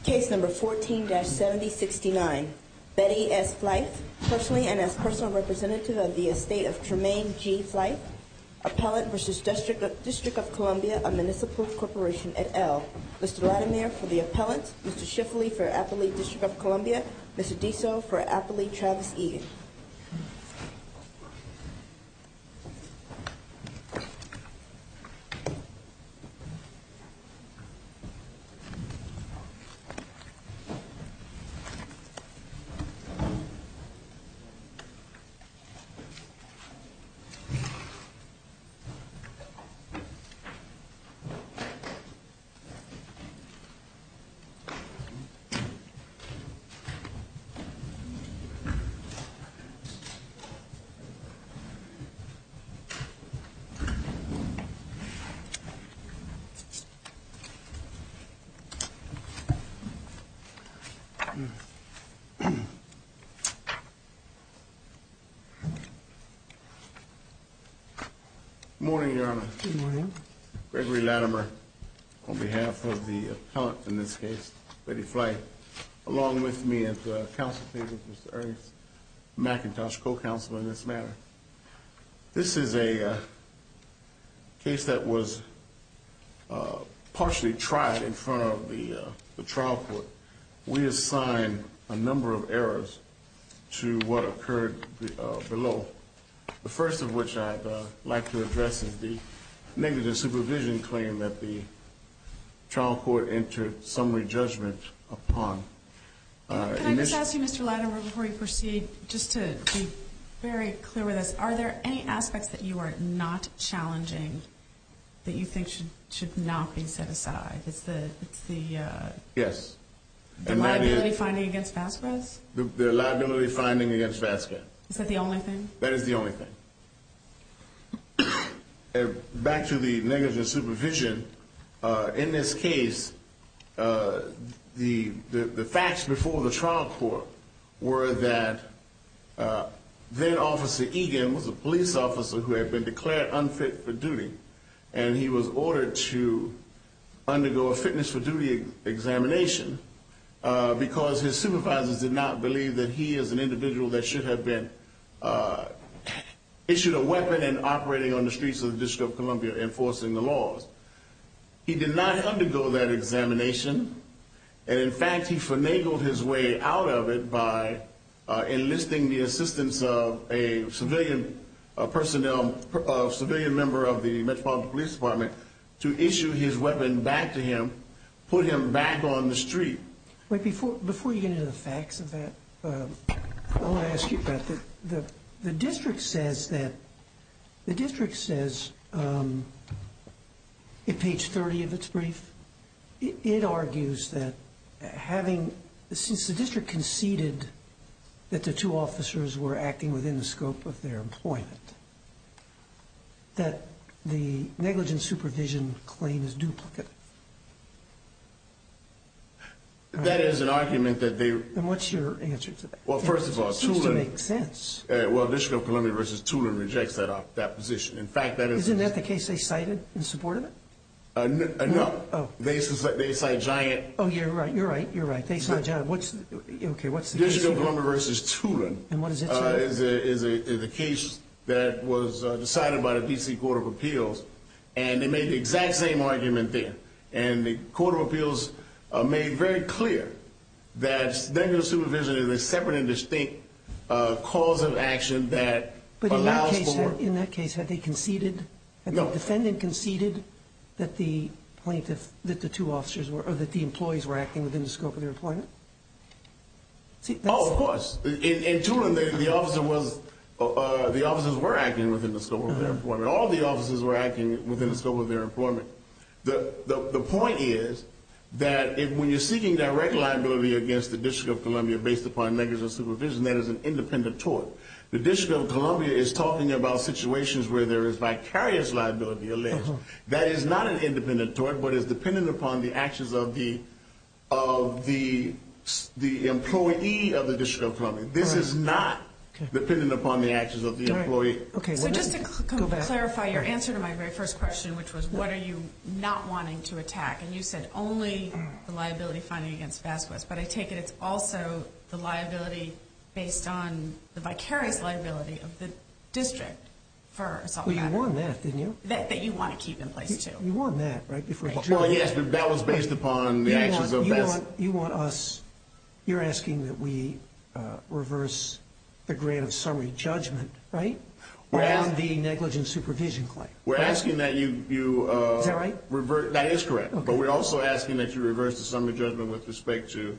Case number 14-7069. Betty S. Flife, personally and as personal representative of the estate of Tremaine G. Flife, Appellant versus District of Columbia, a municipal corporation et al. Mr. Latimer for the appellant, Mr. Schifferle for Appellee District of Columbia, Mr. Diso for Appellee Travis Egan. Good morning, Your Honor. Good morning. Gregory Latimer, on behalf of the appellant in this case, Betty Flife, along with me at the counsel table, Mr. Ernest McIntosh, co-counsel in this matter. This is a case that was partially tried in front of the trial court. We assigned a number of errors to what occurred below. The first of which I'd like to address is the negligent supervision claim that the trial court entered summary judgment upon. Can I just ask you, Mr. Latimer, before you proceed, just to be very clear with us, are there any aspects that you are not challenging that you think should not be set aside? Yes. The liability finding against Vasquez? The liability finding against Vasquez. Is that the only thing? That is the only thing. Back to the negligent supervision, in this case, the facts before the trial court were that then Officer Egan was a police officer who had been declared unfit for duty, and he was ordered to undergo a fitness for duty examination because his supervisors did not believe that he is an individual that should have been issued a weapon and operating on the streets of the District of Columbia enforcing the laws. He did not undergo that examination, and in fact he finagled his way out of it by enlisting the assistance of a civilian civilian member of the Metropolitan Police Department to issue his weapon back to him, put him back on the street. Wait, before you get into the facts of that, I want to ask you about the district says that, in page 30 of its brief, it argues that since the district conceded that the two officers were acting within the scope of their employment, that the negligent supervision claim is duplicative. That is an argument that they... And what's your answer to that? Well, first of all, it seems to make sense. Well, District of Columbia versus Tulin rejects that position. In fact, that is... Isn't that the case they cited in support of it? No. Oh. They cite Giant... Oh, you're right. They cite Giant. What's the case? District of Columbia versus Tulin. And what does it say? Is a case that was decided by the D.C. Court of Appeals, and they made the exact same argument there. And the Court of Appeals made very clear that negligent supervision is a separate and distinct cause of action that allows for... But in that case, had they conceded? Had the defendant conceded that the two officers were, or that the employees were acting within the scope of their employment? Of course. In Tulin, the officers were acting within the scope of their employment. All the officers were acting within the scope of their employment. The point is that when you're seeking direct liability against the District of Columbia based upon negligent supervision, that is an independent tort. The District of Columbia is talking about situations where there is vicarious liability alleged. That is not an independent tort, but is dependent upon the actions of the employee of the District of Columbia. This is not depending upon the actions of the employee. Okay. So just to clarify your answer to my very first question, which was what are you not wanting to attack? And you said only the liability finding against Vasquez. But I take it it's also the liability based on the vicarious liability of the district for assault and battery. Well, you won that, didn't you? That you want to keep in place, too. You won that, right, before the jury. Well, yes, but that was based upon the actions of Vasquez. You want us, you're asking that we reverse the grant of summary judgment, right? On the negligent supervision claim. We're asking that you is that right? Revert. That is correct. Okay. But we're also asking that you reverse the summary judgment with respect to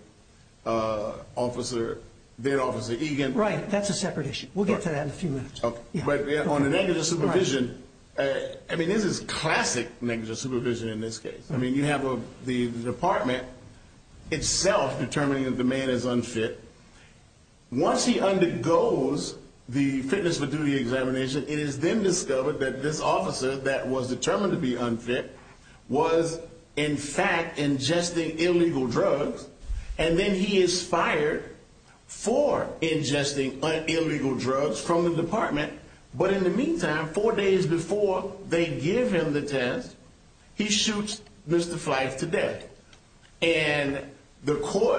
Officer Egan. Right. That's a separate issue. We'll get to that in a few minutes. Okay. Yeah. But on the negligent supervision, I mean, this is classic negligent supervision in this case. I mean, you have the department itself determining that the man is unfit. Once he undergoes the fitness for duty examination, it is then discovered that this officer that was determined to be unfit was, in fact, ingesting illegal drugs, and then he is fired for ingesting illegal drugs from the department. But in the meantime, 4 days before they give him the test, he shoots Mr. Flife to death. And the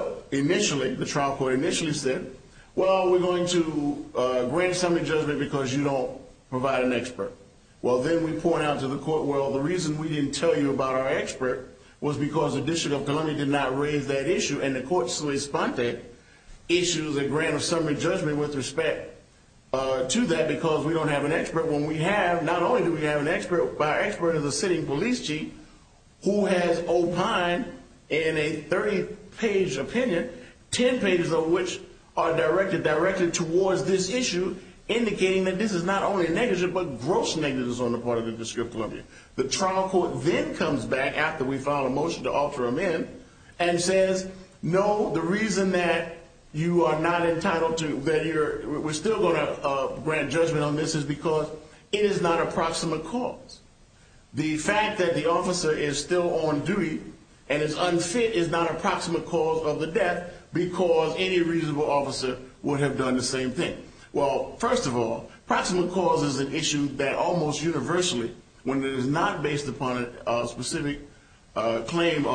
trial court initially said, well, we're going to grant summary judgment because you don't provide an expert. Well, then we point out to the court, well, the reason we didn't tell you about our expert was because the District of Columbia did not raise that issue, and the court sui sponte issues a grant of summary judgment with respect to that because we don't have an expert. When we have, not only do we have an expert, but our expert is a sitting police chief who has opined in a 30-page opinion, 10 pages of which are directed towards this issue, indicating that this is not only negligent but gross negligence on the part of the District of Columbia. The trial court then comes back after we file a motion to alter amend and says, no, the reason that you are not entitled to, we're still going to grant judgment on this is because it is not a proximate cause. The fact that the officer is still on duty and is unfit is not a proximate cause of the death because any reasonable officer would have done the same thing. Well, first of all, proximate cause is an issue that almost universally, when it is not based upon a specific claim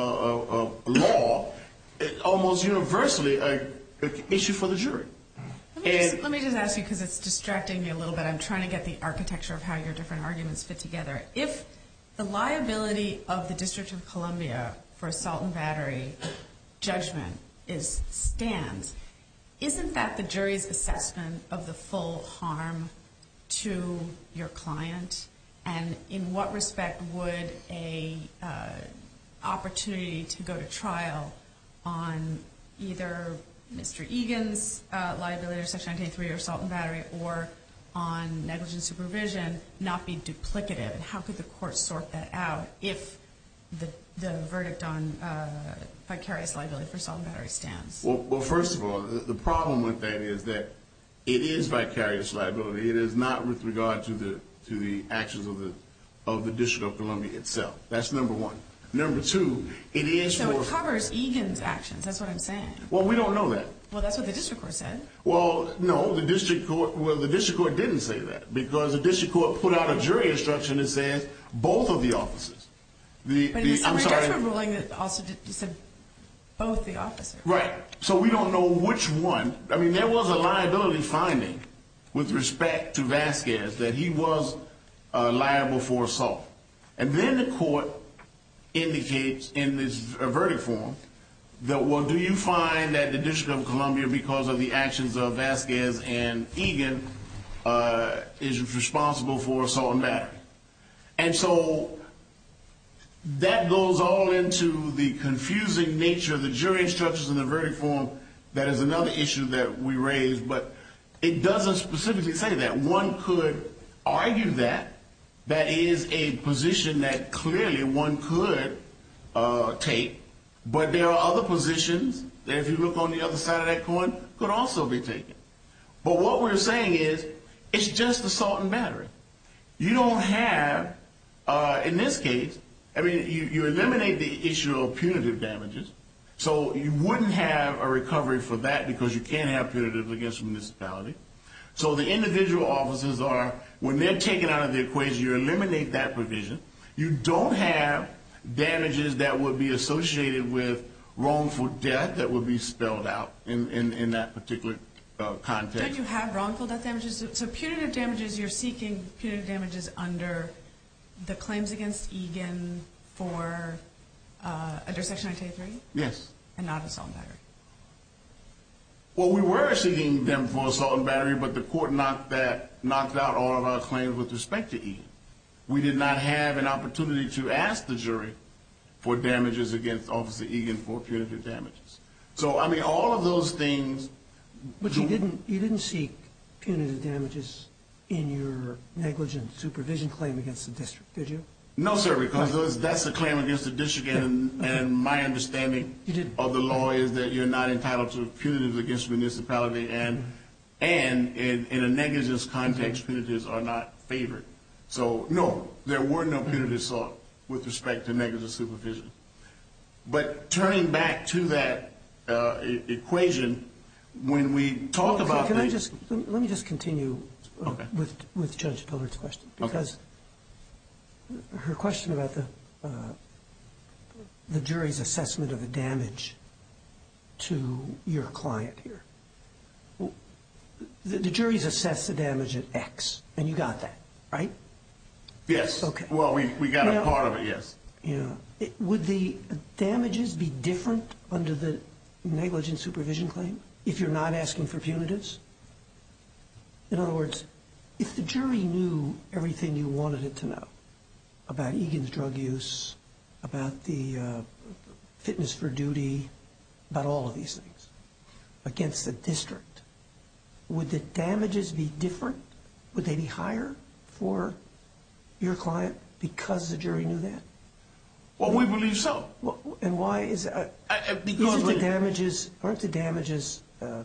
of law, it's almost universally an issue for the jury. Let me just ask you, because it's distracting me a little bit. I'm trying to get the architecture of how your different arguments fit together. If the liability of the District of Columbia for assault and battery judgment stands, isn't that the jury's assessment of the full harm to your client? And in what respect would a opportunity to go to trial on either Mr. Egan's liability or Section 1983 or assault and battery or on negligent supervision not be duplicative? And how could the court sort that out if the verdict on vicarious liability for assault and battery stands? Well, first of all, the problem with that is that it is vicarious liability. It is not with regard to the actions of the District of Columbia itself. That's number one. Number two, it is So it covers Egan's actions. That's what I'm saying. Well, we don't know that. Well, that's what the district court said. Well, no, the district court didn't say that because the district court put out a jury instruction that says both of the officers. But in the summary judgment ruling, it also said both the officers. Right. So we don't know which one. I mean, there was a liability finding with respect to Vasquez that he was liable for assault. And then the court indicates in this verdict form that, well, do you find that the District of Columbia, because of the actions of Vasquez and Egan, is responsible for assault and battery? And so that goes all into the confusing nature of the jury instructions in the verdict form. That is another issue that we raised, but it doesn't specifically say that. One could argue that. That is a position that clearly one could take, but there are other positions that, if you look on the other side of that coin, could also be taken. But what we're saying is it's just assault and battery. You don't have, in this case, I mean, you eliminate the issue of punitive damages, so you wouldn't have a recovery for that because you can't have punitive against a municipality. So the individual officers are, when they're taken out of the equation, you eliminate that provision. You don't have damages that would be associated with wrongful death that would be spelled out in that particular context. Don't you have wrongful death damages? So punitive damages, you're seeking punitive damages under the claims against Egan for under Section 1983? Yes. And not assault and battery? Well, we were seeking them for assault and battery, but the court knocked out all of our claims with respect to Egan. We did not have an opportunity to ask the jury for damages against Officer Egan for punitive damages. So, I mean, all of those things. But you didn't seek punitive damages in your negligent supervision claim against the district, did you? No, sir, because that's a claim against the district, and my understanding of the law is that you're not entitled to punitives against municipality, and in a negligence context, punitives are not favored. So, no, there were no punitives sought with respect to negligent supervision. But turning back to that equation, when we talk about let me just continue with Judge Pillard's question, because her question about the jury's assessment of the damage to your client here. The jury's assessed the damage at X, and you got that, right? Yes. Okay. Well, we got a part of it, yes. Yeah. Would the damages be different under the negligent supervision claim if you're not asking for punitives? In other words, if the jury knew everything you wanted it to know about Egan's drug use, about the fitness for duty, about all of these things against the district, would the damages be different? Would they be higher for your client because the jury knew that? Well, we believe so. Well, and why is that? Because aren't the damages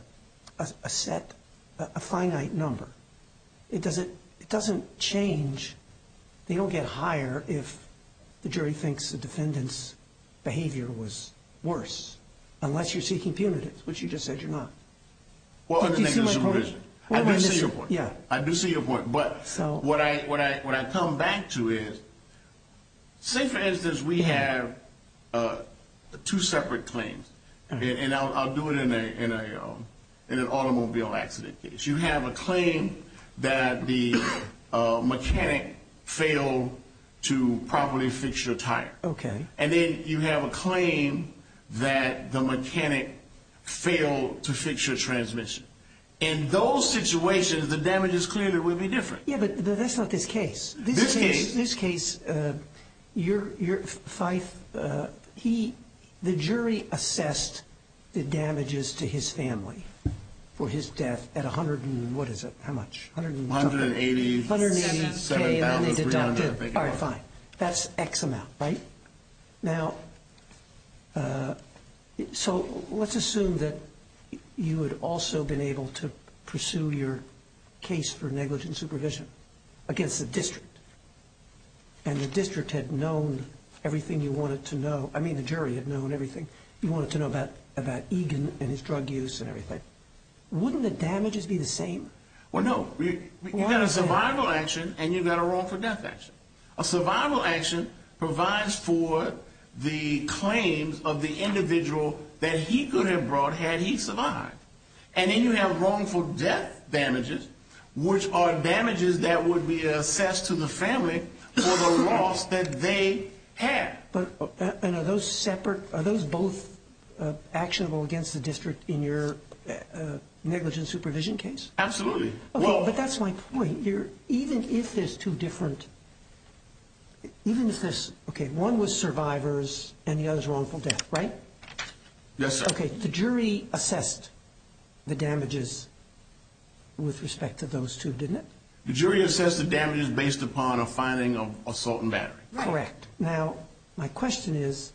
a finite number? It doesn't change. They don't get higher if the jury thinks the defendant's behavior was worse, unless you're seeking punitives, which you just said you're not. Well, under negligent supervision. I do see your point. Yeah. I do see your point. But what I come back to is, say for instance we have two separate claims, and I'll do it in an automobile accident case. You have a claim that the mechanic failed to properly fix your tire. Okay. And then you have a claim that the mechanic failed to fix your transmission. In those situations, the damages clearly would be different. Yeah, but that's not this case. This case, your Fife, the jury assessed the damages to his family for his death at 100 and what is it? How much? 180. 180K, and then they deducted. All right, was. fine. That's X amount, right? Now, so let's assume that you had also been able to pursue your case for negligent supervision against the district, and the district had known everything you wanted to know. I mean, the jury had known everything you wanted to know about Egan and his drug use and everything. Wouldn't the damages be the same? Well, no. You got a survival action and you got a wrongful death action. A survival action provides for the claims of the individual that he could have brought had he survived. And then you have wrongful death damages, which are damages that would be assessed to the family for the loss that they had. But and are those separate? Are those both actionable against the district in your negligent supervision case? Absolutely. Okay, well, but that's my point. Even if there's two different, even if there's, okay, one was survivors and the other's wrongful death, right? Yes, sir. Okay, the jury assessed the damages with respect to those two, didn't it? The jury assessed the damages based upon a finding of assault and battery. Right. Correct. Now, my question is,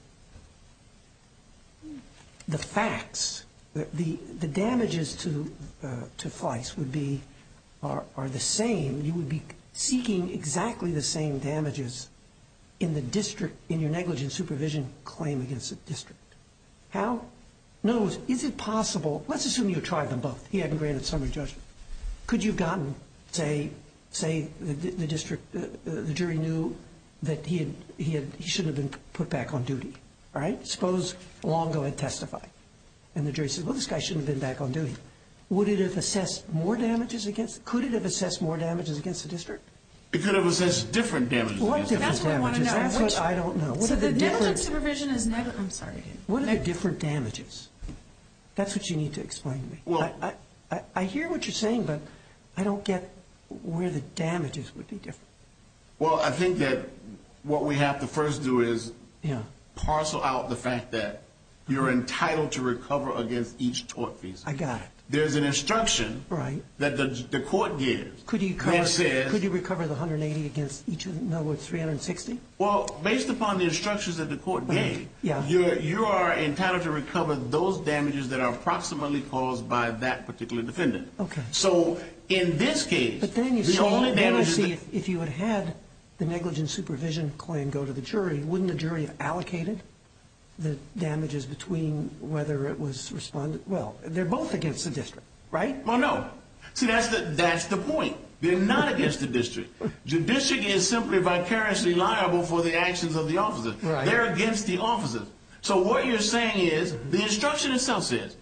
the facts, the damages to Fleiss would be, are the same. You would be seeking exactly the same damages in the district, in your negligent supervision claim against the district. How? No, is it possible, let's assume you tried them both. He hadn't granted summary judgment. Could you have gotten, say the district, the jury knew that he shouldn't have been put back on duty, all right? Suppose Longo had testified, and the jury said, well, this guy shouldn't have been back on duty. Would it have assessed more damages against? Could it have assessed more damages against the district? It could have assessed different damages. What different damages? That's what I don't know. So the negligent supervision is negligent. I'm sorry. What are the different damages? That's what you need to explain to me. Well, I hear what you're saying, but I don't get where the damages would be different. Well, I think that what we have to first do is parcel out the fact that you're entitled to recover against each tortfeasor. I got it. There's an instruction that the court gives. Could you recover the 180 against each of them? In other words, 360? Well, based upon the instructions that the court gave, you are entitled to recover those damages that are approximately caused by that particular defendant. Okay. So in this case, but then only damages. If you had the negligent supervision claim go to the jury, wouldn't the jury have allocated the damages between whether it was responded? Well, they're both against the district, right? Well, no. See, that's the point. They're not against the district. The district is simply vicariously liable for the actions of the officers. Right. They're against the officers. So what you're saying is the instruction itself says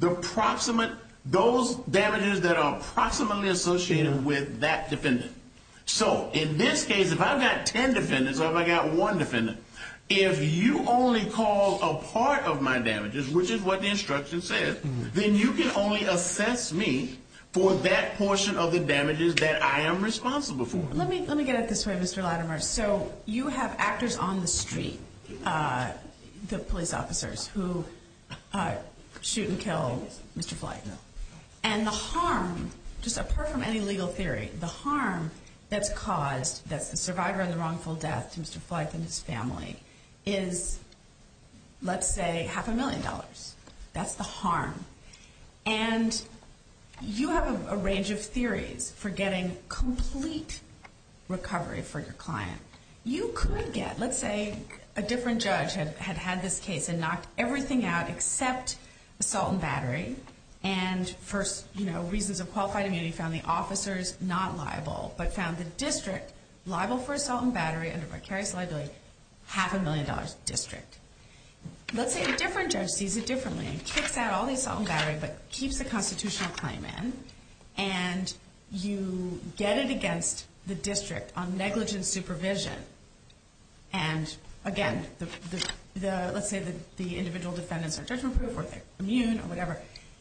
those damages that are approximately associated with that defendant. So in this case, if I've got 10 defendants or if I got one defendant, if you only call a part of my damages, which is what the instruction says, then you can only assess me for that portion of the damages that I am responsible for. Let me get it this way, Mr. Latimer. So you have actors on the street, the police officers, who shoot and kill Mr. Flight. And the harm, just apart from any legal theory, the harm that's caused, that's the survivor of the wrongful death to Mr. Flight and his family, is, let's say, $500,000. That's the harm. And you have a range of theories for getting complete recovery for your client. You could get, let's say, a different judge had this case and knocked everything out except assault and battery, and for reasons of qualified immunity found the officers not liable, but found the district liable for assault and battery under vicarious liability, $500,000 district. Let's say a different judge sees it differently and kicks out all the assault and battery but keeps the constitutional claim in, and you get it against the district on negligent supervision. And again, let's say the individual defendants are judgment-proof or they're immune or whatever,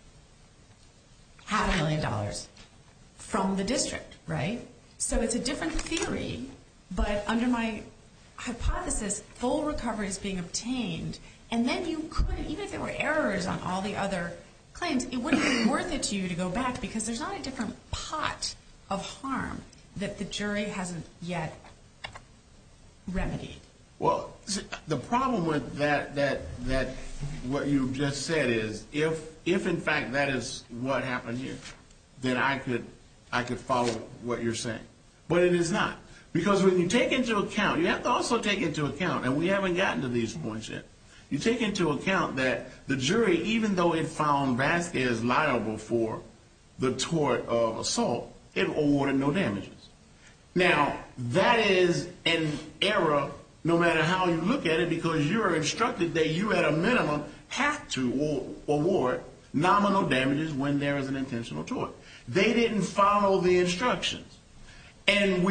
$500,000 from the district, right? So it's a different theory, but under my hypothesis, full recovery is being obtained, and then you could, even if there were errors on all the other claims, it wouldn't be worth it to you to go back because there's not a different pot of harm that the jury hasn't yet remedied. Well, the problem with that what you just said is if in fact that is what happened here, then I could follow what you're saying. But it is not. Because when you take into account, you have to also take into account, and we haven't gotten to these points yet, you take into account that the jury, even though it found Vasquez liable for the tort of assault, it awarded no damages. Now, that is an error no matter how you look at it, because you are instructed that you at a minimum have to award nominal damages when there is an intentional tort. They didn't follow the instructions. And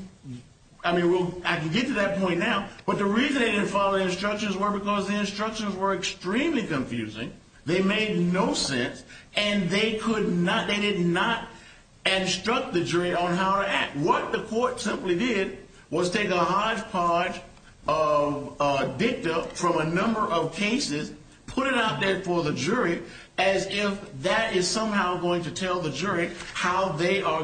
I can get to that point now, but the reason they didn't follow the instructions were because the instructions were extremely confusing. They made no sense, and they did not instruct the jury on how to act. What the court simply did was take a hodgepodge of dicta from a number of cases, put it out there for the jury as if that is somehow going to tell the jury how they are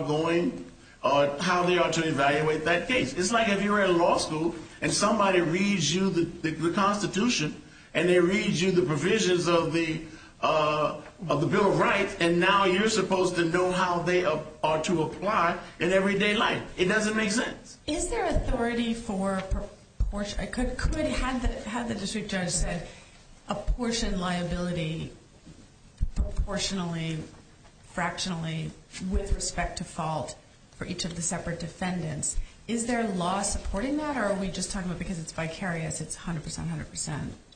to evaluate that case. It's like if you were in law school and somebody reads you the Constitution and they read you the provisions of the Bill of Rights, and now you're supposed to know how they are to apply in everyday life. It doesn't make sense. Is there authority for proportion? Had the district judge said apportion liability proportionally fractionally with respect to fault for each of the separate defendants. Is there law supporting that, or are we just talking about because it's vicarious, it's 100%, 100%?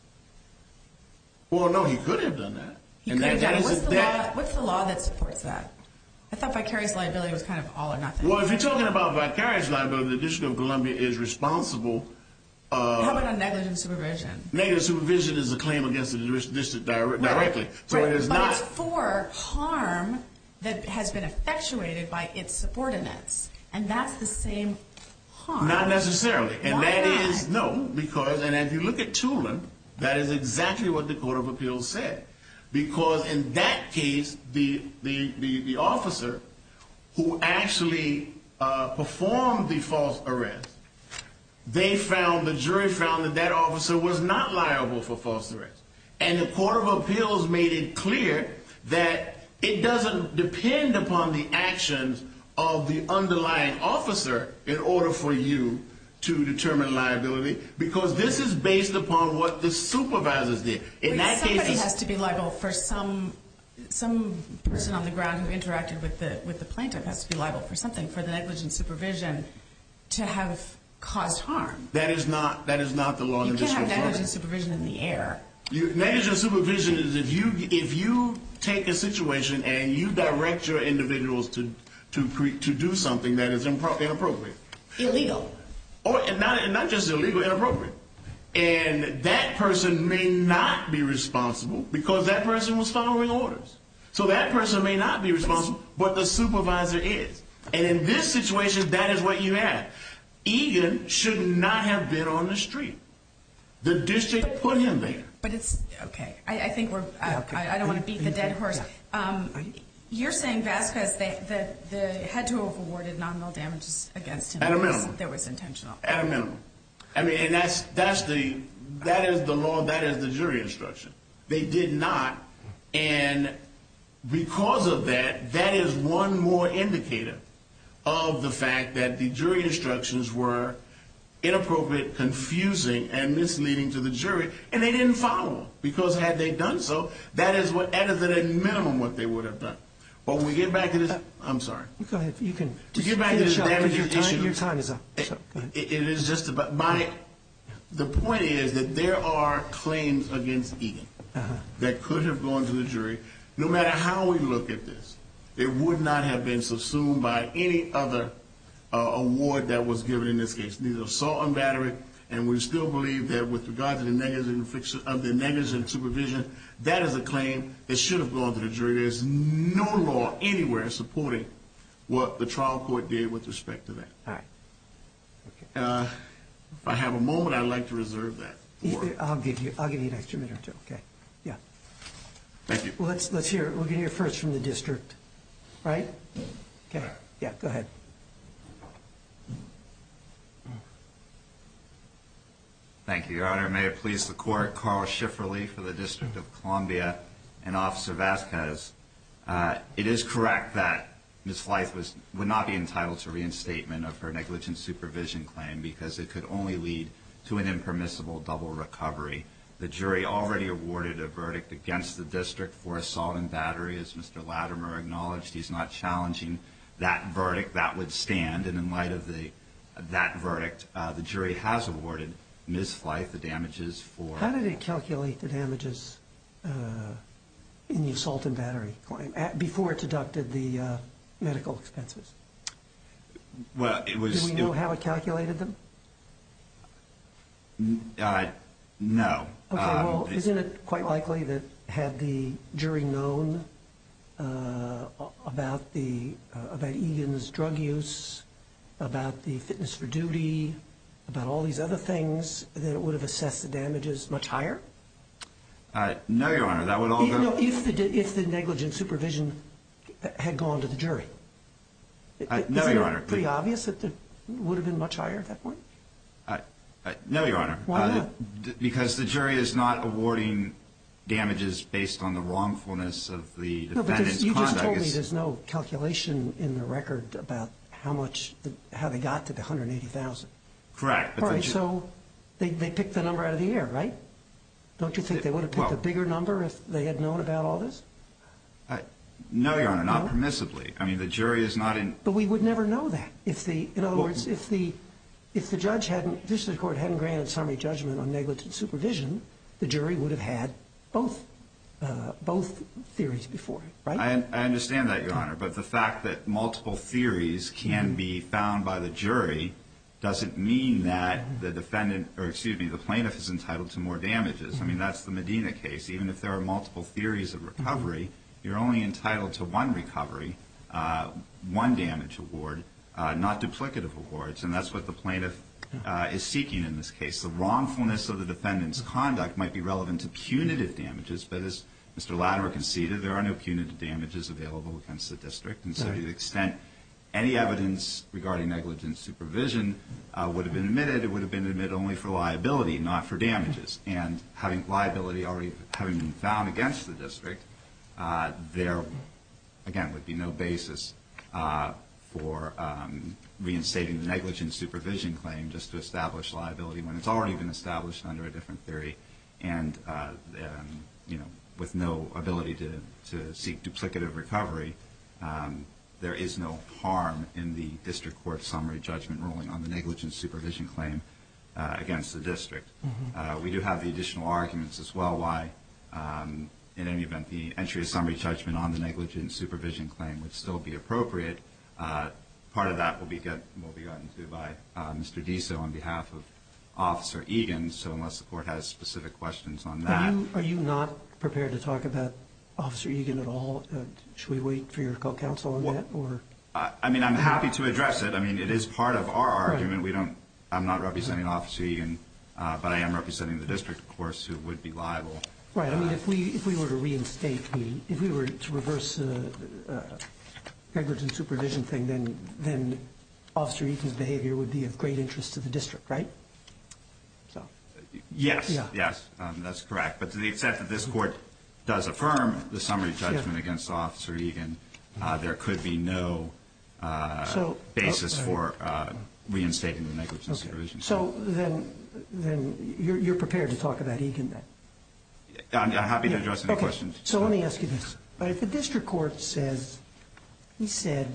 Well, no, he could have done that. He could have done it. What's the law that supports that? I thought vicarious liability was kind of all or nothing. Well, if you're talking about vicarious liability, the District of Columbia is responsible. How about on negligent supervision? Negligent supervision is a claim against the district directly. So it is not. But it's for harm that has been effectuated by its subordinates. And that's the same harm. Not necessarily. And Why that not? is, no, because, and if you look at Tulin, that is exactly what the Court of Appeals said. Because in that case, the officer who actually performed the false arrest, the jury found that officer was not liable for false arrest. And the Court of Appeals made it clear that it doesn't depend upon the actions of the underlying officer in order for you to determine liability, because this is based upon what the supervisors did. In that case, somebody has to be liable for some person on the ground who interacted with the plaintiff has to be liable for something, for the negligent supervision to have caused harm. That is not the law in the District of Columbia. You can't have negligent supervision in the air. Negligent supervision is if you take a situation and you direct your individuals to do something that is inappropriate. Illegal. Or not just illegal, inappropriate. And that person may not be responsible because that person was following orders. So that person may not be responsible, but the supervisor is. And in this situation, that is what you have. Egan should not have been on the street. The district put him there. But it's, okay, I think we're, I don't want to beat the dead horse. You're saying Vasquez, they had to have awarded nominal damages against him. At a minimum. That was intentional. At a minimum. I mean, and that is the law, that is the jury instruction. They did not, and because of that, that is one more indicator of the fact that the jury instructions were inappropriate, confusing, and misleading to the jury, and they didn't follow them. Because had they done so, that is at a minimum what they would have done. But when we get back to this, I'm sorry. Go ahead. You can just get back to this damages issue. Your time is up. So, it is just about the point is that there are claims against Egan that could have gone to the jury. No matter how we look at this, it would not have been subsumed by any other award that was given in this case, neither assault and battery. And we still believe that with regard to the negligent supervision, that is a claim that should have gone to the jury. There's no law anywhere supporting what the trial court did with respect to that. All right. Okay. If I have a moment, I'd like to reserve that. I'll give you an extra minute or two. Okay. Yeah. Thank you. Well, let's hear. We're going to hear first from the district, right? Okay. Yeah. Go ahead. Thank you, Your Honor. May it please the Court, Carl Schifferle for the District of Columbia and Officer Vasquez. It is correct that Ms. Flythe would not be entitled to reinstatement of her negligent supervision claim because it could only lead to an impermissible double recovery. The jury already awarded a verdict against the district for assault and battery. As Mr. Latimer acknowledged, he's not challenging that verdict. That would stand. And in light of that verdict, the jury has awarded Ms. Flythe the damages for... How did it calculate the damages in the assault and battery claim before it deducted the medical expenses? Well, it was... Do we know how it calculated them? No. Okay, well, isn't it quite likely that had the jury known about Egan's drug use, about the fitness for duty, about all these other things, that it would have assessed the damages much higher? No, Your Honor. That would all go... No, if the negligent supervision had gone to the jury. No, Your Honor. Isn't it pretty obvious that it would have been much higher at that point? No, Your Honor. Why not? Because the jury is not awarding damages based on the wrongfulness of the defendant's conduct. No, because you just told me there's no calculation in the record about how they got to the $180,000. Correct. All right, so they picked the number out of the air, right? Don't you think they would have picked a bigger number if they had known about all this? No, Your Honor, not permissibly. I mean, the jury is not in. But we would never know that in other words, if the judge hadn't, district court hadn't granted summary judgment on negligent supervision, the jury would have had both theories before it, right? I understand that, Your Honor, but the fact that multiple theories can be found by the jury doesn't mean that the plaintiff is entitled to more damages. I mean, that's the Medina case. Even if there are multiple theories of recovery, you're only entitled to one recovery, one damage award, not duplicative awards, and that's what the plaintiff is seeking in this case. The wrongfulness of the defendant's conduct might be relevant to punitive damages, but as Mr. Latimer conceded, there are no punitive damages available against the district, and so to the extent any evidence regarding negligent supervision would have been admitted, it would have been admitted only for liability, not for damages. And having liability already having been found against the district, there, again, would be no basis for reinstating the negligent supervision claim just to establish liability when it's already been established under a different theory and, with no ability to seek duplicative recovery. There is no harm in the district court summary judgment ruling on the negligent supervision claim against the district. We do have the additional arguments as well why, in any event, the entry of summary judgment on the negligent supervision claim would still be appropriate. Part of that will be gotten to by Mr. Diso on behalf of Officer Egan, so unless the court has specific questions on that. Are you not prepared to talk about Officer Egan at all? Should we wait for your co-counsel on that? Or? I mean, I'm happy to address it. I mean, it is part of our argument. Right. I'm not representing Officer Egan, but I am representing the district, of course, who would be liable. Right. I mean, if we were to reinstate if we were to reverse the negligent supervision thing, then Officer Egan's behavior would be of great interest to the district, right? So. Yes. Yeah. Yes, that's correct. But to the extent that this court does affirm the summary judgment against Officer Egan, there could be no basis for reinstating the negligent supervision. So then you're prepared to talk about Egan then? I'm happy to address any questions. So let me ask you this. If the district court says, he said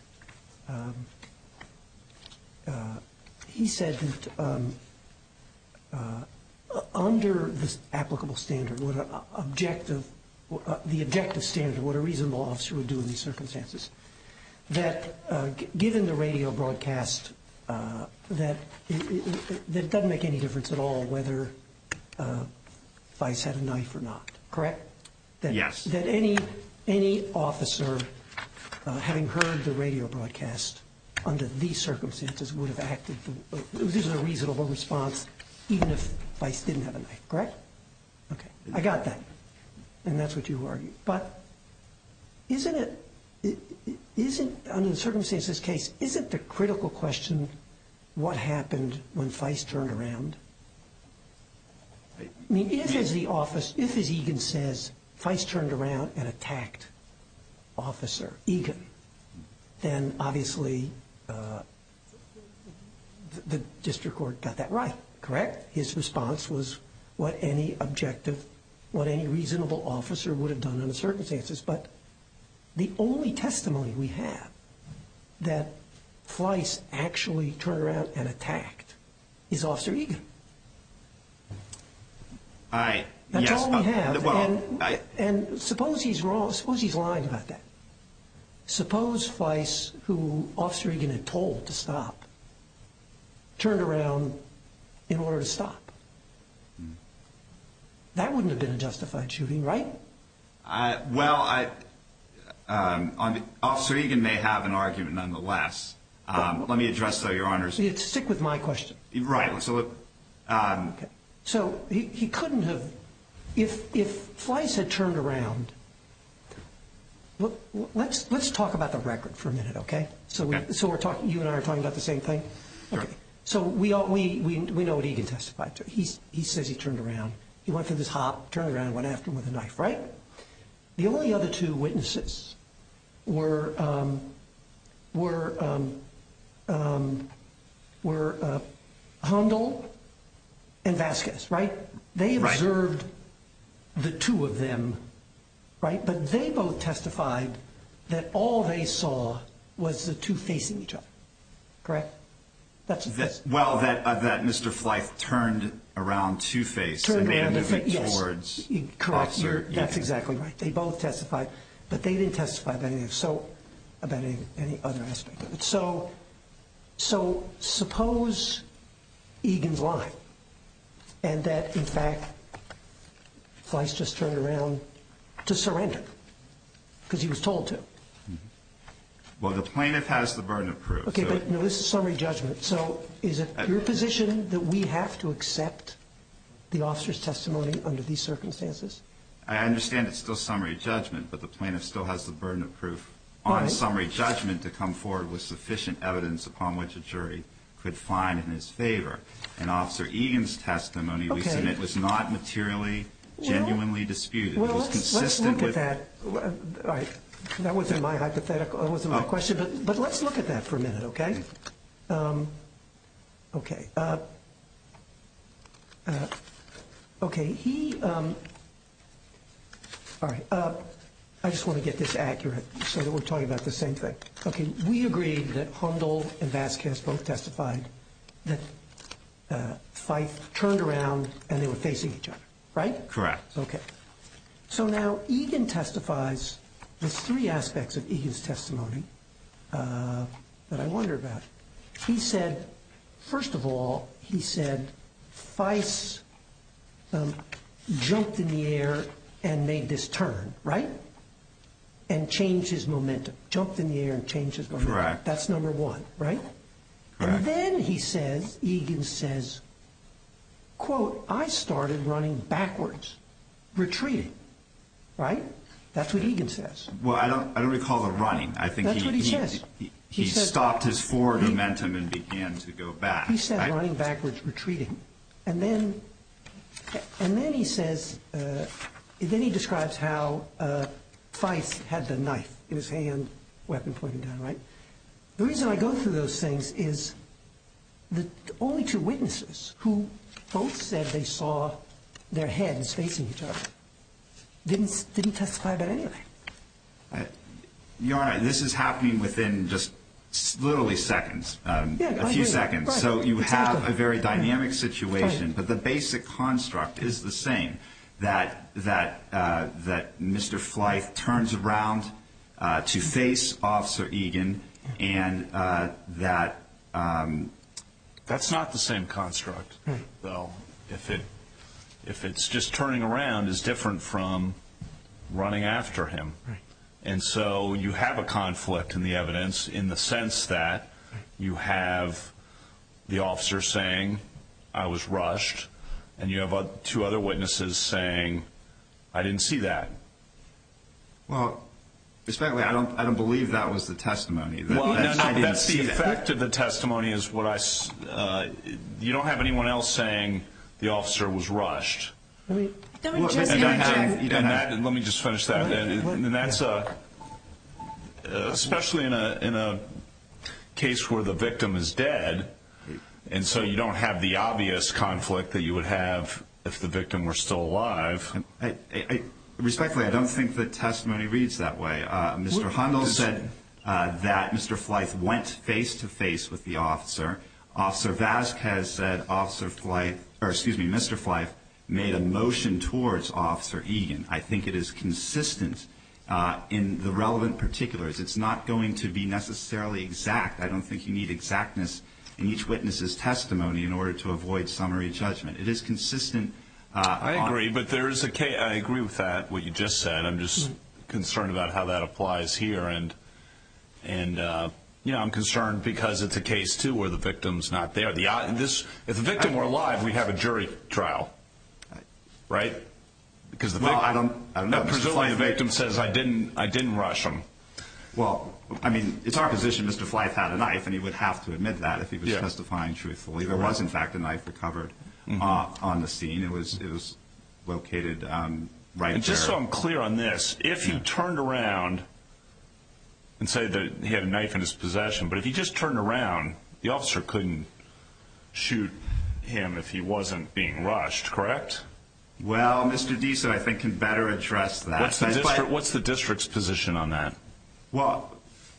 that under the applicable standard, what the objective standard, what a reasonable officer would do in these circumstances, that given the radio broadcast, that it doesn't make any difference at all whether Vice had a knife or not, correct? Yes. That any officer, having heard the radio broadcast under these circumstances, would have acted. This is a reasonable response, even if Vice didn't have a knife, correct? Okay, I got that, and that's what you argue. But isn't under the circumstances of this case, isn't the critical question what happened when Vice turned around? I mean, if as Egan says, Vice turned around and attacked Officer Egan, then obviously the district court got that right, correct? His response was what any reasonable officer would have done under the circumstances. But the only testimony we have that Vice actually turned around and attacked is Officer Egan. That's all we have. And suppose he's wrong. Suppose he's lying about that. Suppose Vice, who Officer Egan had told to stop, turned around in order to stop. That wouldn't have been a justified shooting, right? Officer Egan may have an argument nonetheless. Let me address, though, Your Honors. Stick with my question. Right. Okay. So he couldn't have, if Vice had turned around. Let's talk about the record for a minute, okay? So we're talking. You and I are talking about the same thing. Sure. Okay. So we know what Egan testified to. He says he turned around. He went through this hop, turned around, went after him with a knife, right? The only other two witnesses were Hundle and Vasquez, right? They observed the two of them right? But they both testified that all they saw was the two facing each other, correct? That Mr. Flythe turned around to face and made a movement towards correct. Officer Egan. That's exactly right. They both testified, but they didn't testify about any other aspect of it. So suppose Egan's lying, and that in fact Flythe just turned around to surrender because he was told to. Well, the plaintiff has the burden of proof. Okay, but this is summary judgment. So is it your position that we have to accept the officer's testimony under these circumstances? I understand it's still summary judgment, but the plaintiff still has the burden of proof on summary judgment to come forward with sufficient evidence upon which a jury could find in his favor. And Officer Egan's testimony, we submit, was not materially, genuinely disputed. Well, it was consistent let's look at that. All right. That wasn't my hypothetical. That wasn't my question. But let's look at that for a minute, okay? Okay. All right. I just want to get this accurate so that we're talking about the same thing. Okay. We agreed that Hundle and Vasquez both testified that Flythe turned around and they were facing each other, right? Correct. Okay. So now Egan testifies. There's three aspects of Egan's testimony that I wonder about. He said, first of all, Flythe jumped in the air and made this turn, right? And changed his momentum. Jumped in the air and changed his momentum. Correct. That's number one, right? Correct. And then Egan says, quote, I started running backwards, retreating, right? That's what Egan says. Well, I don't recall the running. I think that's what he says. He stopped his forward momentum and began to go back. He said running backwards, retreating. And then he says, then he describes how Flythe had the knife in his hand, weapon pointing down, right? The reason I go through those things is the only two witnesses who both said they saw their heads facing each other didn't testify about anything. Your Honor, this is happening within just literally seconds, a few seconds. Right. So you have a very dynamic situation, but the basic construct is the same. That Mr. Flythe turns around to face Officer Egan, and that. That's not the same construct, though. If it's just turning around is different from running after him. Right. And so you have a conflict in the evidence in the sense that you have the officer saying, I was rushed, and you have two other witnesses saying, I didn't see that. Well, respectfully, I don't believe that was the testimony. That's the effect of the testimony is what you don't have anyone else saying the officer was rushed. Let me just finish that. And that's especially in a case where the victim is dead, and so you don't have the obvious conflict that you would have if the victim were still alive. Respectfully, I don't think the testimony reads that way. Mr. Hundle said that Mr. Flythe went face to face with the officer. Officer Vasquez said Mr. Flythe made a motion towards Officer Egan. I think it is consistent in the relevant particulars. It's not going to be necessarily exact. I don't think you need exactness in each witness's testimony in order to avoid summary judgment. It is consistent. I agree, but there is a case. I agree with that, what you just said. I'm just concerned about how that applies here, and I'm concerned because it's a case too where the victim's not there. If the victim were alive, we'd have a jury trial, right? Because the victim, I don't know. Presumably, the victim says, "I didn't rush him." Well, I mean, it's our position Mr. Flythe had a knife, and he would have to admit that if he was testifying truthfully. There was, in fact, a knife recovered on the scene. It was located right there. And just so I'm clear on this, if he turned around and said that he had a knife in his possession, but if he just turned around, the officer couldn't shoot him if he wasn't being rushed, correct? Well, Mr. Deason, I think, can better address that. What's the district's position on that? Well,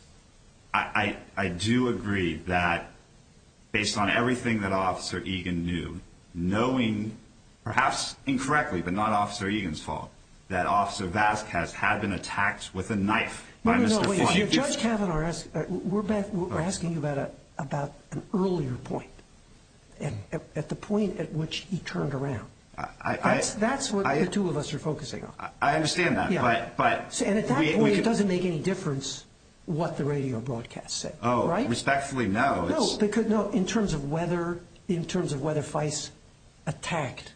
I do agree that based on everything that Officer Egan knew, knowing, perhaps incorrectly, but not Officer Egan's fault, that Officer Vasquez had been attacked with a knife by Mr. Flight. Judge Kavanaugh, we're asking you about an earlier point, at the point at which he turned around. That's what the two of us are focusing on. I understand that, but and at that point, it doesn't make any difference what the radio broadcast said. Oh, right? Respectfully, no. In terms of whether Feist attacked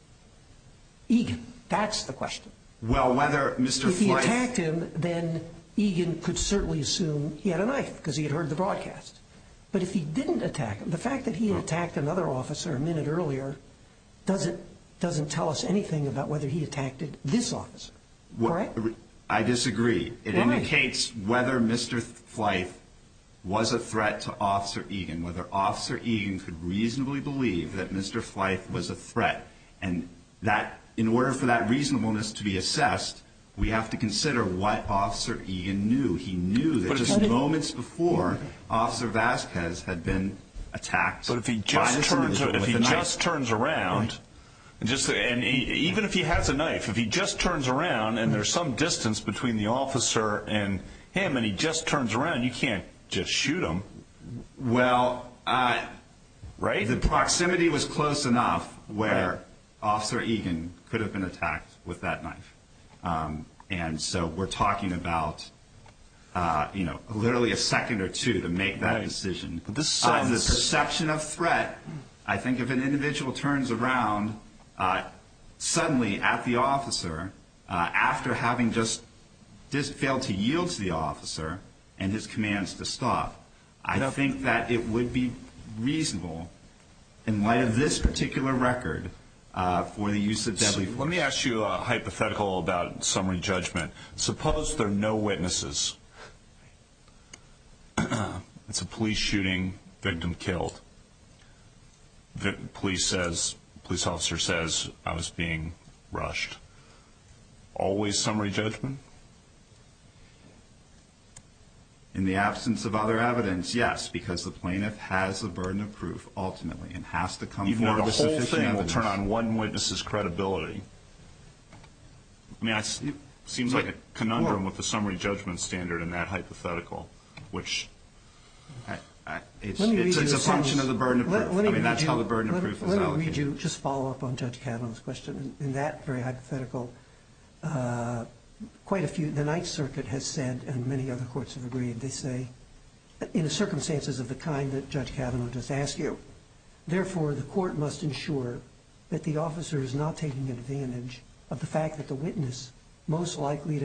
Egan, that's the question. Well, whether Mr. Flight... If he attacked him, then Egan could certainly assume he had a knife because he had heard the broadcast. But if he didn't attack him, the fact that he had attacked another officer a minute earlier doesn't tell us anything about whether he attacked this officer. Correct? I disagree. It Why? indicates whether Mr. Flight was a threat to Officer Egan, whether Officer Egan could reasonably believe that Mr. Flight was a threat. And that, in order for that reasonableness to be assessed, we have to consider what Officer Egan knew. He knew that just moments before, Officer Vasquez had been attacked. But if he just turns around, and even if he has a knife, if he just turns around and there's some distance between the officer and him, and he just turns around, you can't just shoot him. Well, right? The proximity was close enough where Officer Egan could have been attacked with that knife. And so we're talking about, literally a second or two to make that decision. But this sounds... The perception of threat, I think if an individual turns around suddenly at the officer after having just failed to yield to the officer and his commands to stop, I think that it would be reasonable in light of this particular record for the use of deadly force. Let me ask you a hypothetical about summary judgment. Suppose there are no witnesses. It's a police shooting, victim killed. The police officer says, I was being rushed. Always summary judgment? In the absence of other evidence, yes, because the plaintiff has the burden of proof ultimately and has to come forward with sufficient evidence. Even though the whole thing will turn on one witness's credibility. I mean, it seems like a conundrum with the summary judgment standard in that hypothetical, which... It's a function of the burden of proof. I mean, that's how the burden of proof is allocated. Let me read you, just follow up on Judge Kavanaugh's question. In that very hypothetical, quite a few, the Ninth Circuit has said, and many other courts have agreed, they say, in the circumstances of the kind that Judge Kavanaugh just asked you, therefore, the court must ensure that the officer is not taking advantage of the fact that the witness most likely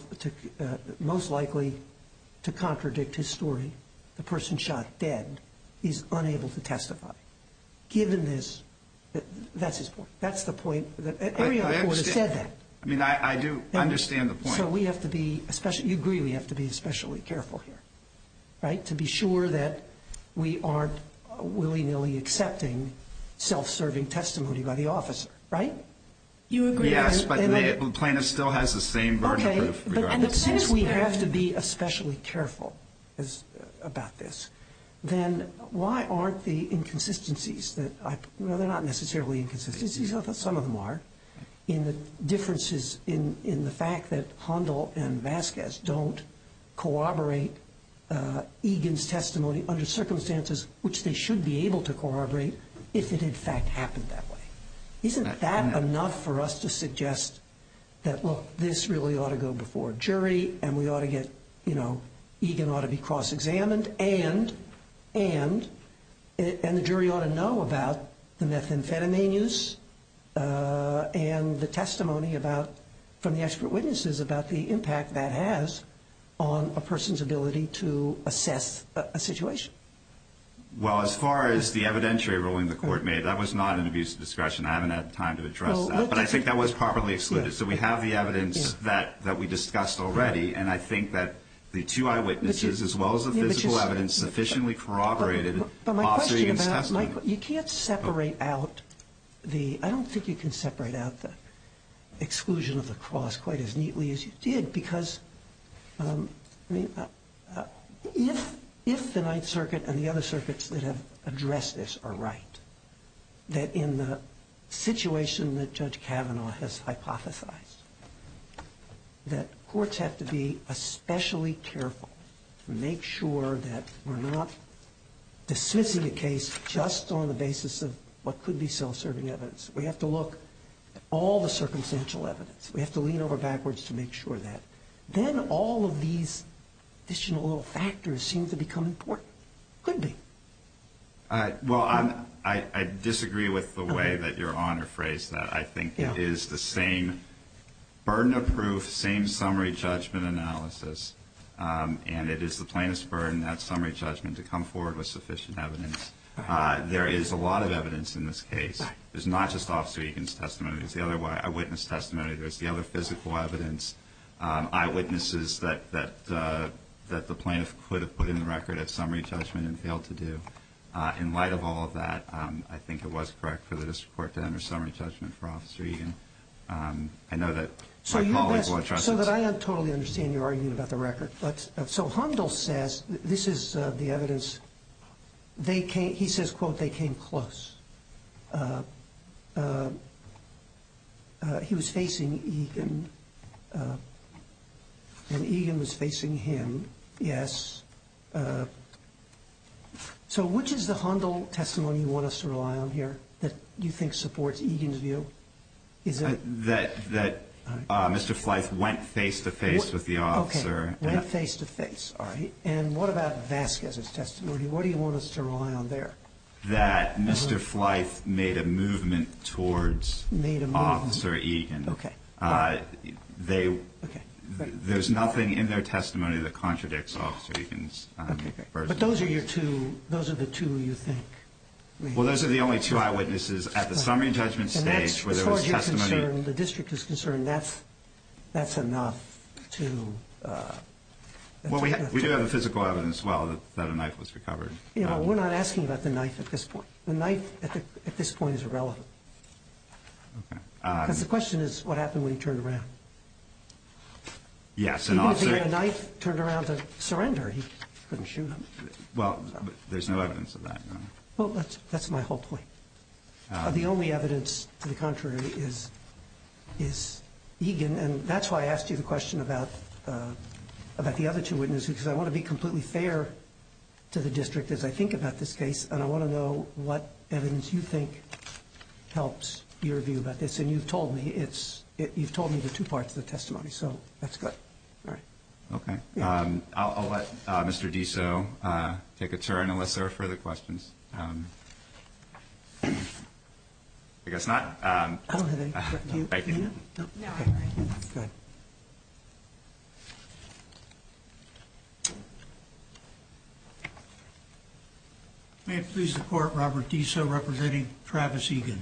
to contradict his story, the person shot dead, is unable to testify. Given this, that's his point. That's the point. Every other court has said that. I mean, I do understand the point. So we have to be, you agree we have to be especially careful here, right? To be sure that we aren't willy-nilly accepting self-serving testimony by the officer, right? You agree? Yes, but the plaintiff still has the same burden of proof. But since we have to be especially careful about this, then why aren't the inconsistencies that they're not necessarily inconsistencies, some of them are, in the differences in the fact that Handel and Vasquez don't corroborate Egan's testimony under circumstances which they should be able to corroborate if it in fact happened that way. Isn't that enough for us to suggest that, look, this really ought to go before a jury and we ought to get, Egan ought to be cross-examined and the jury ought to know about the methamphetamine use and the testimony from the expert witnesses about the impact that has on a person's ability to assess a situation? Well, as far as the evidentiary ruling the court made, that was not an abuse of discretion. I haven't had time to address that. But I think that was properly excluded. Yeah. So we have the evidence that we discussed already, and I think that the two eyewitnesses, as well as the physical evidence, sufficiently corroborated Officer Egan's testimony. You can't separate out I don't think you can separate out exclusion of the cross quite as neatly as you did, because, if the Ninth Circuit and the other circuits that have addressed this are right, that in the situation that Judge Kavanaugh has hypothesized, that courts have to be especially careful to make sure that we're not dismissing a case just on the basis of what could be self-serving evidence. We have to look at all the circumstantial evidence. We have to lean over backwards to make sure that. Then all of these additional little factors seem to become important. Could be. Well, I disagree with the way that Your Honor phrased that. I think it is the same burden of proof, same summary judgment analysis, and it is the plaintiff's burden, that summary judgment, to come forward with sufficient evidence. There is a lot of evidence in this case. There's not just Officer Egan's testimony. There's the other eyewitness testimony. There's the other physical evidence, eyewitnesses that the plaintiff could have put in the record at summary judgment and failed to do. In light of all of that, I think it was correct for the district court to enter summary judgment for Officer Egan. I know that my colleague will address it. So that I totally understand your argument about the record. So Hundle says, this is the evidence, he says, quote, they came close. He was facing Egan, and Egan was facing him, yes. So which is the Hundle testimony you want us to rely on here that you think supports Egan's view? Is it that Mr. Flythe went face-to-face with the officer? Okay, went face-to-face, all right. And what about Vasquez's testimony? What do you want us to rely on there? That Mr. Flythe made a movement towards Officer Egan. Okay. There's nothing in their testimony that contradicts Officer Egan's version. But those are the two you think? Well, those are the only two eyewitnesses at the summary judgment stage where there was testimony. As far as you're concerned, the district is concerned, that's enough to... Well, we do have the physical evidence as well that a knife was recovered. We're not asking about the knife at this point. The knife at this point is irrelevant. Okay. Because the question is what happened when he turned around. Yes, Even if he had a knife, turned around to surrender, he couldn't shoot him. Well, there's no evidence of that. Well, that's my whole point. The only evidence to the contrary is Egan, and that's why I asked you the question about the other two witnesses, because I want to be completely fair to the district as I think about this case, and I want to know what evidence you think helps your view about this. And you've told me the two parts of the testimony, so that's good. All right. Okay. Yeah. I'll let Mr. Diso take a turn unless there are further questions. I guess not. I don't have any. Thank you. No, okay. I'm right. Good. May it please the Court, Robert Diso representing Travis Egan.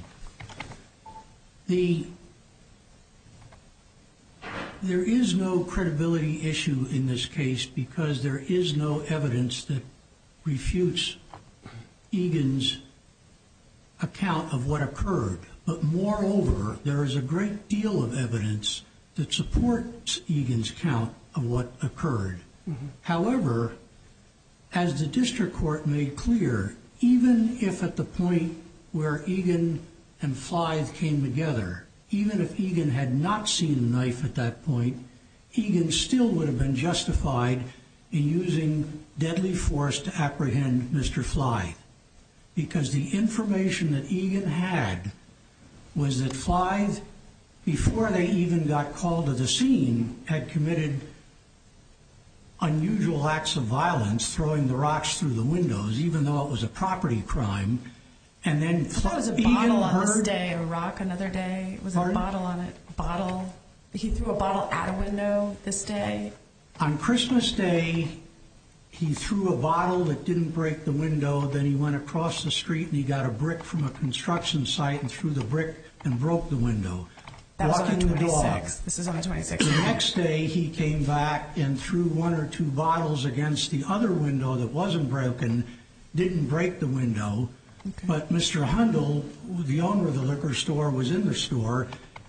There is no credibility issue in this case because there is no evidence that refutes Egan's account of what occurred. But moreover, there is a great deal of evidence that supports Egan's account of what occurred. Mm-hmm. However, as the district court made clear, even if at the point where Egan and Flythe came together, even if Egan had not seen the knife at that point, Egan still would have been justified in using deadly force to apprehend Mr. Flythe, because the information that Egan had was that Flythe, before they even got called to the scene, had committed unusual acts of violence, throwing the rocks through the windows, even though it was a property crime. And then There was a bottle on this day, a rock another day. Was there a bottle on it? Bottle? He threw a bottle at a window this day? On Christmas Day, he threw a bottle that didn't break the window. Then he went across the street and he got a brick from a construction site and threw the brick and broke the window. That was on the 26th. This is on the 26th. The next day, he came back and threw one or two bottles against the other window that wasn't broken, didn't break the window. Okay. But Mr. Hundle, the owner of the liquor store, was in the store.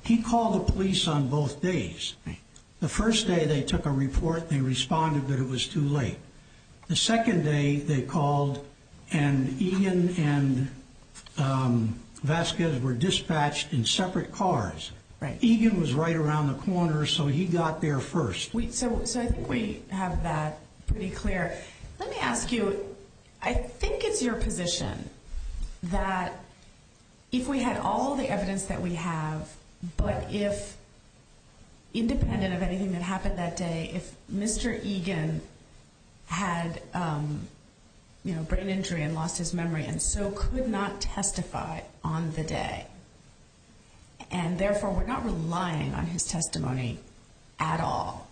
He called the police on both days. The first day they took a report, they responded that it was too late. The second day they called, and Egan and Vasquez were dispatched in separate cars. Right. Egan was right around the corner, so he got there first. So I think we have that pretty clear. Let me ask you, I think it's your position that if we had all the evidence that we have, but if, independent of anything that happened that day, if Mr. Egan had brain injury and lost his memory and so could not testify on the day, and therefore we're not relying on his testimony at all,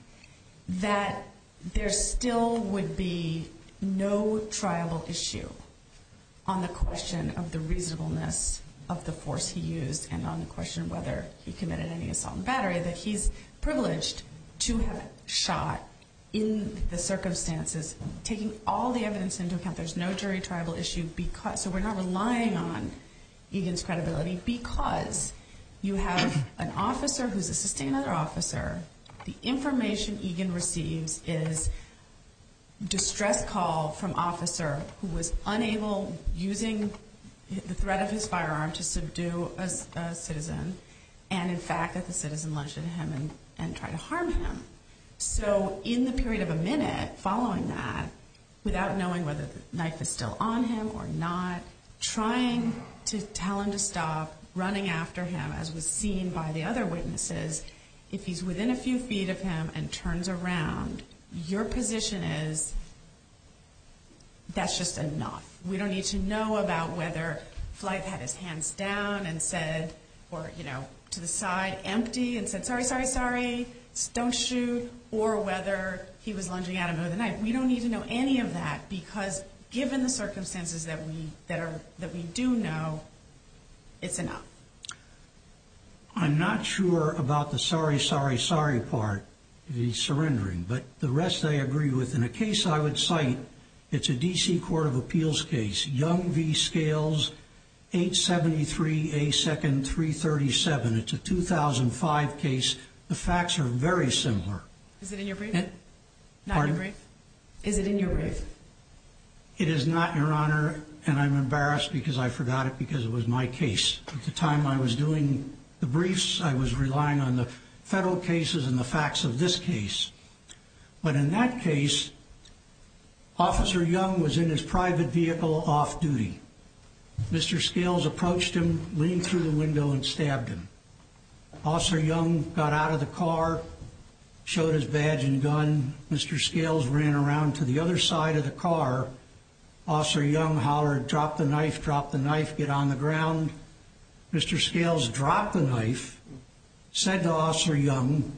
that there still would be no triable issue on the question of the reasonableness of the force he used and on the question of whether he committed any assault and battery, that he's privileged to have shot in the circumstances, taking all the evidence into account. There's no jury triable issue, so we're not relying on Egan's credibility because you have an officer who's assisting another officer. The information Egan receives is distress call from officer who was unable, using the threat of his firearm, to subdue a citizen, and in fact that the citizen lunged at him and tried to harm him. So in the period of a minute following that, without knowing whether the knife is still on him or not, trying to tell him to stop, running after him, as was seen by the other witnesses, if he's within a few feet of him and turns around, your position is that's just enough. We don't need to know about whether Flight had his hands down and said, or, to the side, empty, and said, sorry, don't shoot, or whether he was lunging at him with a knife. We don't need to know any of that because given the circumstances that we do know, it's enough. I'm not sure about the sorry part, if he's surrendering, but the rest I agree with. In a case I would cite, it's a D.C. Court of Appeals case, Young v. Scales, 873 A. 2nd 337. It's a 2005 case. The facts are very similar. Is it in your brief? Not in your brief? Is it in your brief? It is not, Your Honor, and I'm embarrassed because I forgot it because it was my case. At the time I was doing the briefs, I was relying on the federal cases and the facts of this case. But in that case, Officer Young was in his private vehicle off duty. Mr. Scales approached him, leaned through the window, and stabbed him. Officer Young got out of the car, showed his badge and gun. Mr. Scales ran around to the other side of the car. Officer Young hollered, drop the knife, get on the ground. Mr. Scales dropped the knife, said to Officer Young,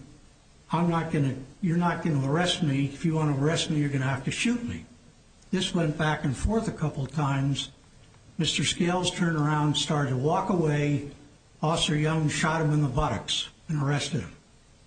you're not going to arrest me. If you want to arrest me, you're going to have to shoot me. This went back and forth a couple of times. Mr. Scales turned around, started to walk away. Officer Young shot him in the buttocks and arrested him.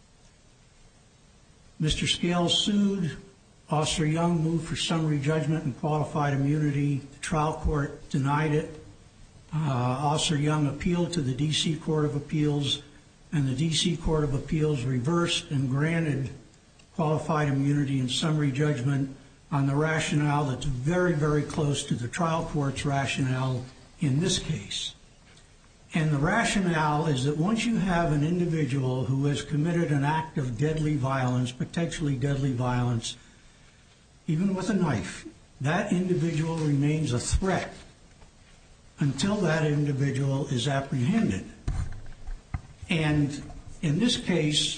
Mr. Scales sued. Officer Young moved for summary judgment and qualified immunity. The trial court denied it. Officer Young appealed to the D.C. Court of Appeals, and the D.C. Court of Appeals reversed and granted qualified immunity and summary judgment on the rationale that's very, very close to the trial court's rationale in this case. And the rationale is that once you have an individual who has committed an act of deadly violence, potentially deadly violence, even with a knife, that individual remains a threat until that individual is apprehended. And in this case,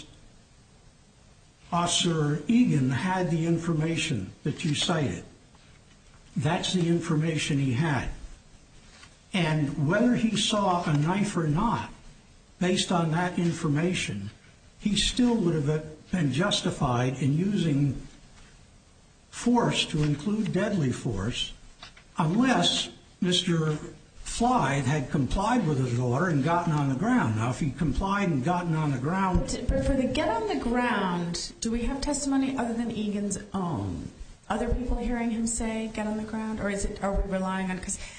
Officer Egan had the information that you cited. That's the information he had. And whether he saw a knife or not, based on that information, he still would have been justified in using force to include deadly force unless Mr. Flythe had complied with his order and gotten on the ground. Now, if he complied and gotten on the ground... But for the get on the ground, do we have testimony other than Egan's own? Other people hearing him say get on the ground? Or are we relying on... Because... I'm trying to figure out whether, you're asking us to affirm,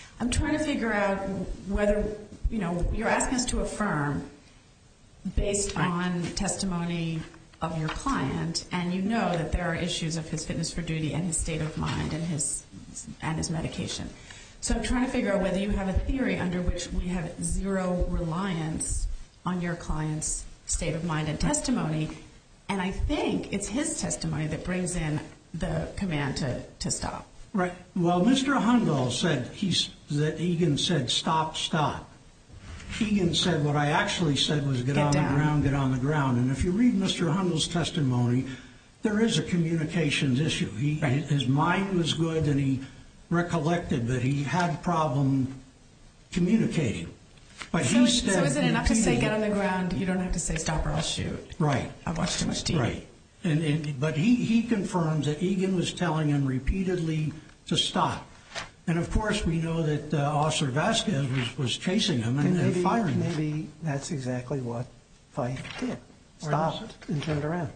based on testimony of your client, and you know that there are issues of his fitness for duty and his state of mind and his medication. So I'm trying to figure out whether you have a theory under which we have zero reliance on your client's state of mind and testimony, and I think it's his testimony that brings in the command to stop. Right. Well, Mr. Hundall said that Egan said, stop. Egan said what I actually said was get on the ground. And if you read Mr. Hundall's testimony, there is a communications issue. His mind was good, and he recollected that he had a problem communicating. But so is it enough to say get on the ground? You don't have to say stop or I'll shoot. Right. I've watched too much TV. Right. But he confirms that Egan was telling him repeatedly to stop. And, of course, we know that Officer Vasquez was chasing him and firing him. Maybe that's exactly what Fife did. Stopped and turned around.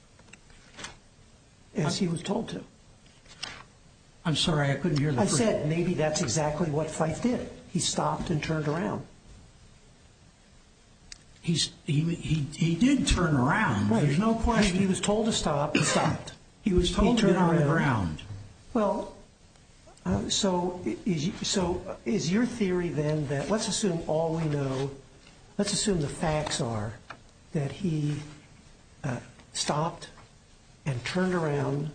As he was told to. I'm sorry, I couldn't hear the first. I said maybe that's exactly what Fife did. He stopped and turned around. He did turn around. Right. There's no question. He was told to stop. He stopped. He was told to get on the ground. Well, so is your theory then that, let's assume all we know, let's assume the facts are that he stopped and turned around,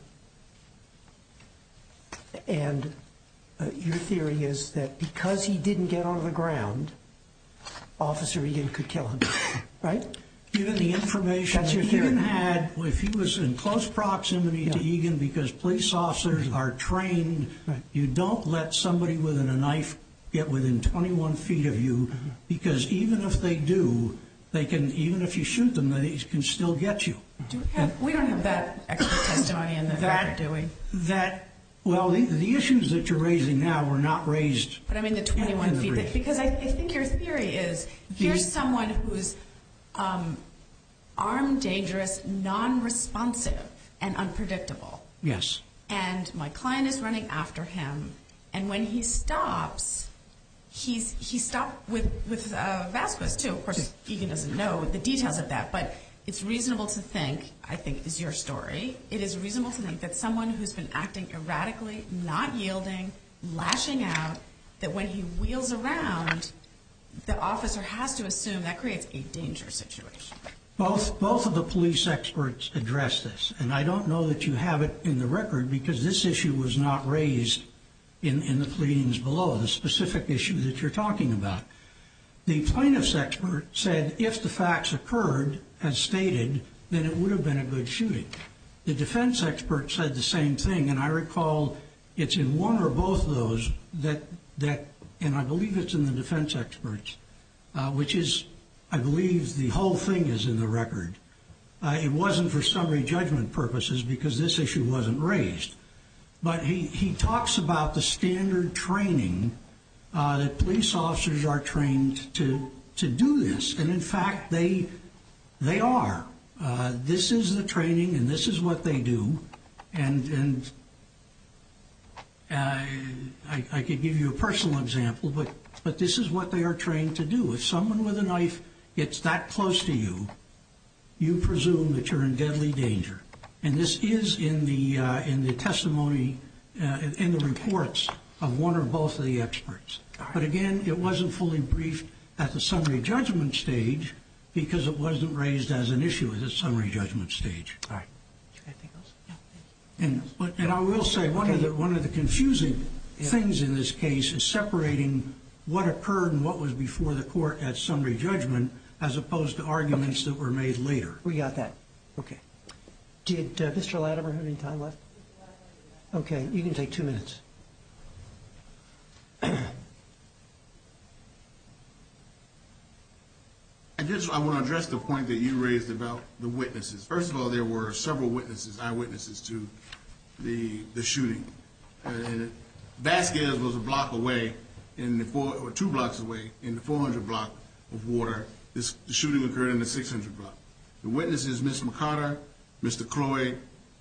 and your theory is that because he didn't get on the ground, Officer Egan could kill him, right? Given the information that Egan had, if he was in close proximity to Egan, because police officers are trained, you don't let somebody with a knife get within 21 feet of you, because even if they do, they can, even if you shoot them, they can still get you. We don't have that expert testimony in the record, do we? Well, the issues that you're raising now were not raised. But I mean the 21 feet, because I think your theory is here's someone who's armed, dangerous, non-responsive, and unpredictable. Yes. And my client is running after him, and when he stops, he stopped with Vasquez too. Of course, Egan doesn't know the details of that, but it's reasonable to think, I think is your story, it is reasonable to think that someone who's been acting erratically, not yielding, lashing out, that when he wheels around, the officer has to assume that creates a danger situation. Both of the police experts address this, and I don't know that you have it in the record because this issue was not raised in the pleadings below, the specific issue that you're talking about. The plaintiff's expert said if the facts occurred, as stated, then it would have been a good shooting. The defense expert said the same thing, and I recall it's in one or both of those that and I believe it's in the defense experts, which is, I believe the whole thing is in the record. It wasn't for summary judgment purposes because this issue wasn't raised. But he talks about the standard training that police officers are trained to do this. And, in fact, they are. This is the training, and this is what they do. And I could give you a personal example, but this is what they are trained to do. If someone with a knife gets that close to you, you presume that you're in deadly danger. And this is in the testimony, in the reports of one or both of the experts. But again, it wasn't fully briefed at the summary judgment stage because it wasn't raised as an issue at the summary judgment stage. All right. Anything else? Yeah. And I will say one of the confusing things in this case is separating what occurred and what was before the court at summary judgment as opposed to arguments that were made later. We got that. Okay. Did Mr. Latimer have any time left? Okay, you can take 2 minutes. I want to address the point that you raised about the witnesses. First of all, there were several witnesses, eyewitnesses to the shooting. And Vasquez was a block away, or 2 blocks away, in the 400 block of Water. The shooting occurred in the 600 block. The witnesses, Ms. McCarter, Mr. Cloyd,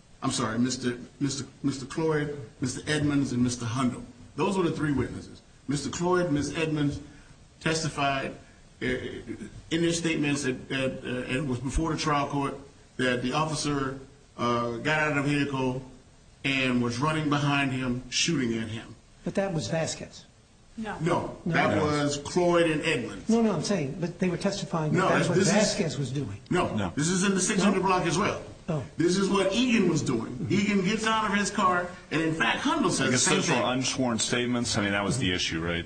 Mr. Cloyd, Mr. Edmonds, and Mr. Hundle. Those were the 3 witnesses. Mr. Cloyd and Ms. Edmonds testified in their statements, and it was before the trial court, that the officer got out of the vehicle and was running behind him, shooting at him. But that was Vasquez. No, that was Cloyd and Edmonds. No, I'm saying, but they were testifying that that's what Vasquez was doing. No, this is in the 600 block as well. Oh. This is what Egan was doing. Egan gets out of his car, and in fact, Hundle says the same thing. Those were unsworn statements. I mean, that was the issue, right?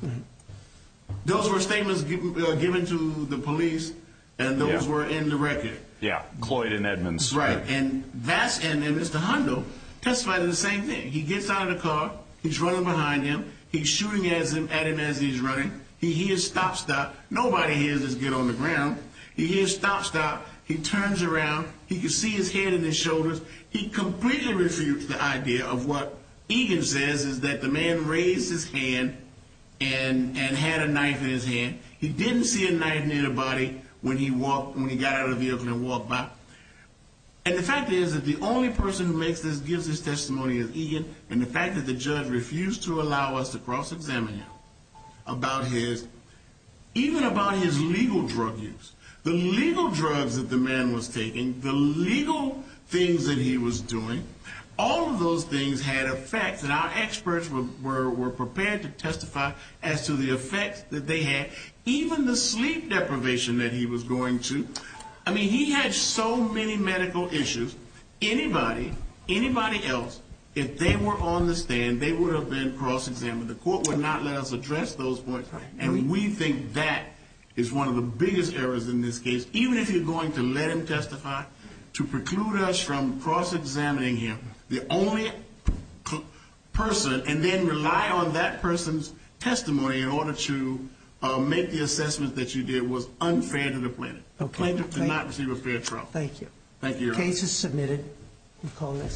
Those were statements given to the police, and those were in the record. Yeah, Cloyd and Edmonds. Right, and Mr. Hundle testified to the same thing. He gets out of the car. He's running behind him. He's shooting at him as he's running. He hears stop, stop. Nobody hears this get on the ground. He hears stop, stop. He turns around. He can see his head and his shoulders. He completely refutes the idea of what Egan says is that the man raised his hand and had a knife in his hand. He didn't see a knife near the body when he got out of the vehicle and walked by. And the fact is that the only person who gives this testimony is Egan, and the fact that the judge refused to allow us to cross-examine him about his legal drug use, the legal drugs that the man was taking, the legal things that he was doing, all of those things had effects, and our experts were prepared to testify as to the effects that they had, even the sleep deprivation that he was going to. I mean, he had so many medical issues. Anybody else, if they were on the stand, they would have been cross-examined. The court would not let us address those points, and we think that is one of the biggest errors in this case. Even if you're going to let him testify, to preclude us from cross-examining him, the only person, and then rely on that person's testimony in order to make the assessment that you did was unfair to the plaintiff. The plaintiff did not receive a fair trial. Thank you. Thank you, Your Honor. Case is submitted. We'll call next.